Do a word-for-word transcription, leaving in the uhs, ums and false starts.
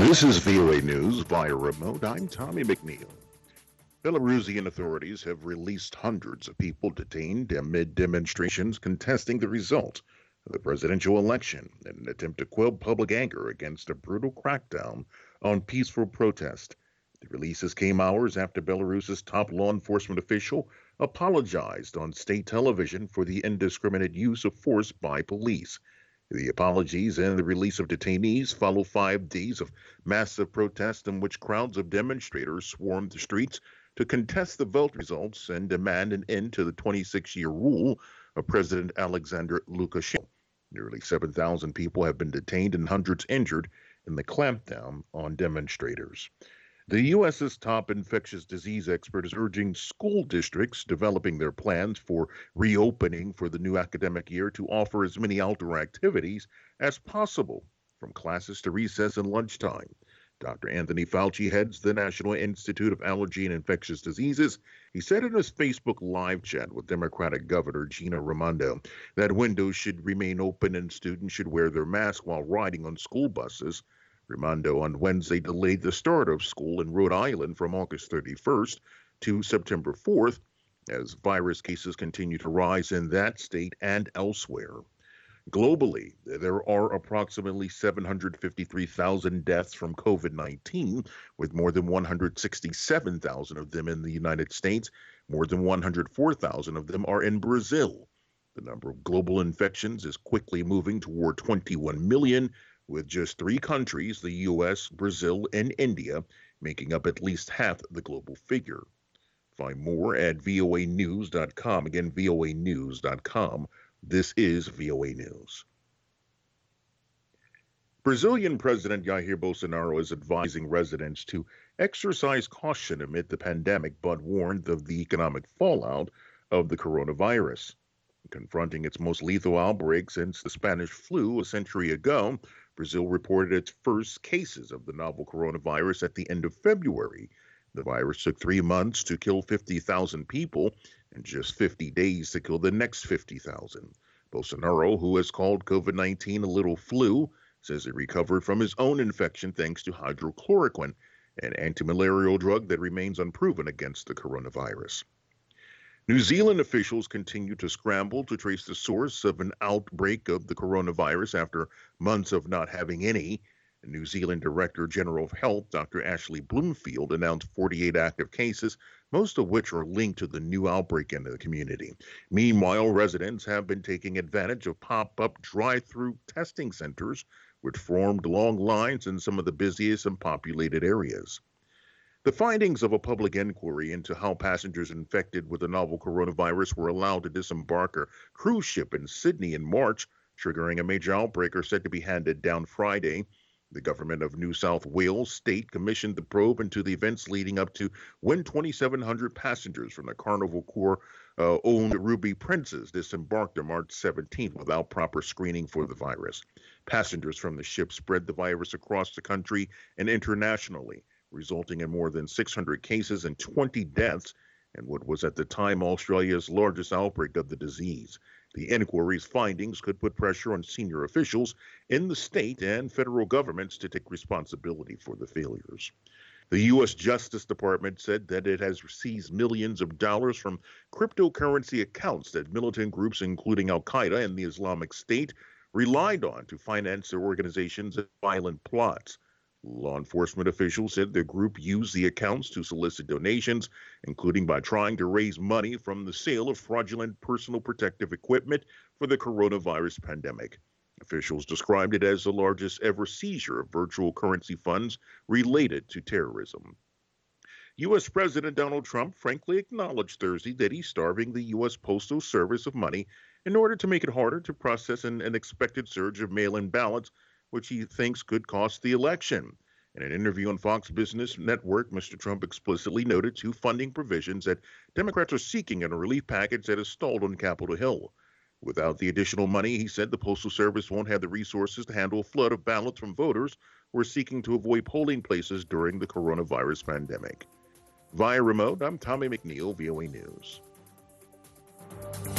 This is V O A News via remote. I'm Tommy McNeil. Belarusian authorities have released hundreds of people detained amid demonstrations contesting the result of the presidential election in an attempt to quell public anger against a brutal crackdown on peaceful protest. The releases came hours after Belarus's top law enforcement official apologized on state television for the indiscriminate use of force by police. The apologies and the release of detainees follow five days of massive protests in which crowds of demonstrators swarmed the streets to contest the vote results and demand an end to the twenty-six-year rule of President Alexander Lukashenko. Nearly seven thousand people have been detained and hundreds injured in the clampdown on demonstrators. The U S's top infectious disease expert is urging school districts developing their plans for reopening for the new academic year to offer as many outdoor activities as possible, from classes to recess and lunchtime. Doctor Anthony Fauci heads the National Institute of Allergy and Infectious Diseases. He said in his Facebook live chat with Democratic Governor Gina Raimondo that windows should remain open and students should wear their masks while riding on school buses. Raimondo on Wednesday delayed the start of school in Rhode Island from August thirty-first to September fourth as virus cases continue to rise in that state and elsewhere. Globally, there are approximately seven hundred fifty-three thousand deaths from COVID nineteen, with more than one hundred sixty-seven thousand of them in the United States. More than one hundred four thousand of them are in Brazil. The number of global infections is quickly moving toward twenty-one million, with just three countries, the U S, Brazil, and India, making up at least half the global figure. Find more at V O A news dot com. Again, V O A news dot com. This is V O A News. Brazilian President Jair Bolsonaro is advising residents to exercise caution amid the pandemic, but warned of the economic fallout of the coronavirus. Confronting its most lethal outbreak since the Spanish flu a century ago, Brazil reported its first cases of the novel coronavirus at the end of February. The virus took three months to kill fifty thousand people and just fifty days to kill the next fifty thousand. Bolsonaro, who has called COVID nineteen a little flu, says he recovered from his own infection thanks to hydrochloroquine, an antimalarial drug that remains unproven against the coronavirus. New Zealand officials continue to scramble to trace the source of an outbreak of the coronavirus after months of not having any. New Zealand Director General of Health, Doctor Ashley Bloomfield, announced forty-eight active cases, most of which are linked to the new outbreak in the community. Meanwhile, residents have been taking advantage of pop-up drive-through testing centers, which formed long lines in some of the busiest and populated areas. The findings of a public inquiry into how passengers infected with the novel coronavirus were allowed to disembark a cruise ship in Sydney in March, triggering a major outbreak, are said to be handed down Friday. The government of New South Wales state commissioned the probe into the events leading up to when twenty-seven hundred passengers from the Carnival Corps uh, owned Ruby Princess disembarked on March seventeenth without proper screening for the virus. Passengers from the ship spread the virus across the country and internationally, resulting in more than six hundred cases and twenty deaths in what was at the time Australia's largest outbreak of the disease. The inquiry's findings could put pressure on senior officials in the state and federal governments to take responsibility for the failures. The U S Justice Department said that it has seized millions of dollars from cryptocurrency accounts that militant groups, including Al-Qaeda and the Islamic State, relied on to finance their organizations and violent plots. Law enforcement officials said the group used the accounts to solicit donations, including by trying to raise money from the sale of fraudulent personal protective equipment for the coronavirus pandemic. Officials described it as the largest ever seizure of virtual currency funds related to terrorism. U S. President Donald Trump frankly acknowledged Thursday that he's starving the U S. Postal Service of money in order to make it harder to process an, an expected surge of mail-in ballots, which he thinks could cost the election. In an interview on Fox Business Network, Mister Trump explicitly noted two funding provisions that Democrats are seeking in a relief package that is stalled on Capitol Hill. Without the additional money, he said the Postal Service won't have the resources to handle a flood of ballots from voters who are seeking to avoid polling places during the coronavirus pandemic. Via remote, I'm Tommy McNeil, V O A News.